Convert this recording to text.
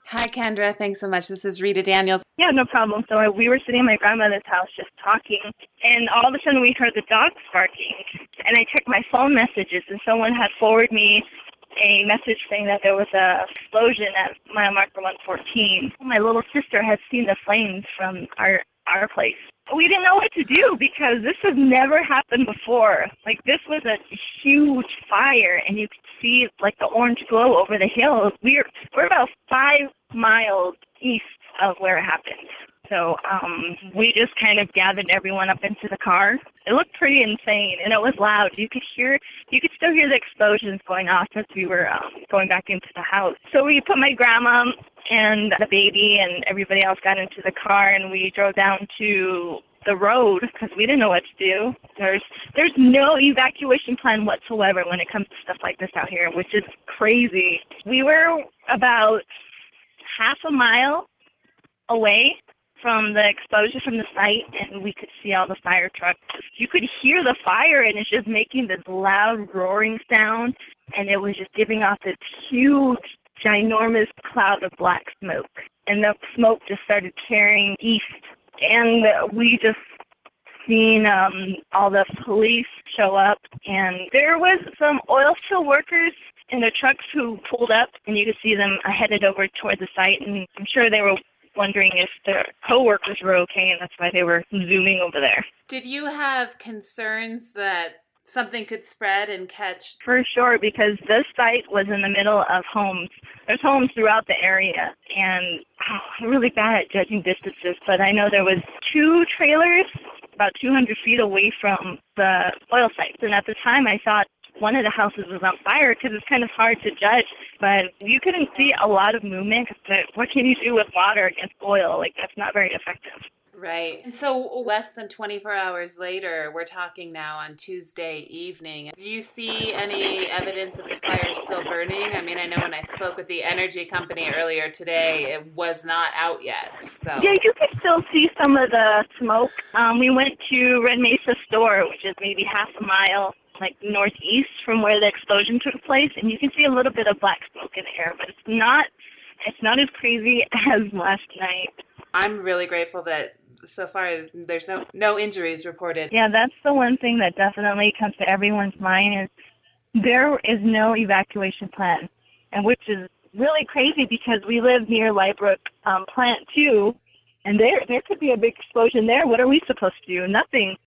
Hi, Kendra. Thanks so much. This is Rita Daniels. Yeah, no problem. So we were sitting at my grandmother's house just talking, and all of a sudden we heard the dogs barking. And I checked my phone messages, and someone had forwarded me a message saying that there was a explosion at mile marker 114. My little sister had seen the flames from our place. We didn't know what to do because this has never happened before. Like, this was a huge fire, and you could see, like, the orange glow over the hills. We're about 5 miles east of where it happened. So we just kind of gathered everyone up into the car. It looked pretty insane, and it was loud. You could still hear the explosions going off as we were going back into the house. So we put my grandma and the baby and everybody else got into the car, and we drove down to the road because we didn't know what to do. There's no evacuation plan whatsoever when it comes to stuff like this out here, which is crazy. We were about half a mile away from the explosion from the site, and we could see all the fire trucks. You could hear the fire, and it's just making this loud roaring sound, and it was just giving off this huge, ginormous cloud of black smoke. And the smoke just started carrying east, and we just seen all the police show up, and there was some oil spill workers in the trucks who pulled up, and you could see them headed over toward the site, and I'm sure they were wondering if their coworkers were okay, and that's why they were zooming over there. Did you have concerns that something could spread and catch? For sure, because this site was in the middle of homes. There's homes throughout the area, and I'm really bad at judging distances, but I know there was 2 trailers about 200 feet away from the oil sites, and at the time I thought one of the houses was on fire because it's kind of hard to judge, but you couldn't see a lot of movement. But what can you do with water against oil? Like, that's not very effective. Right. And so less than 24 hours later, we're talking now on Tuesday evening. Do you see any evidence that the fire is still burning? I mean, I know when I spoke with the energy company earlier today, it was not out yet. So yeah, you could still see some of the smoke. We went to Red Mesa store, which is maybe half a mile like northeast from where the explosion took place, and you can see a little bit of black smoke in the air, but it's not as crazy as last night. I'm really grateful that so far there's no injuries reported. Yeah, that's the one thing that definitely comes to everyone's mind is there is no evacuation plan, and which is really crazy because we live near Lightbrook Plant 2, and there could be a big explosion there. What are we supposed to do? Nothing.